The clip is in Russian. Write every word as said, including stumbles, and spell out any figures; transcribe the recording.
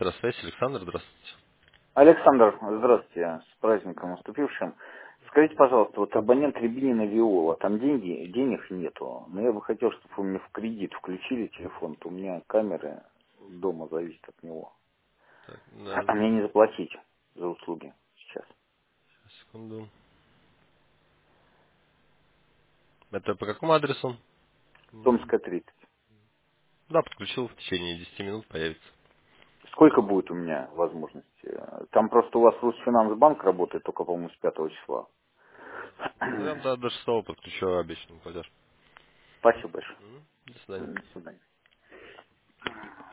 Электросвязь, Александр, здравствуйте. Александр, здравствуйте, с праздником наступившим. Скажите, пожалуйста, вот абонент Рябинина Виола, там деньги, денег нету, но я бы хотел, чтобы вы мне в кредит включили телефон, то у меня камеры дома зависят от него. Так, да, А мне не заплатить за услуги сейчас. секунду. Это по какому адресу? М, Томская тридцать. Да, подключил, в течение десяти минут появится. Сколько будет у меня возможности? Там просто у вас Русфинансбанк работает только, по-моему, с пятого числа. Ну, я до, до шестого подключу обещанный платеж. Спасибо большое. М, До свидания. До свидания.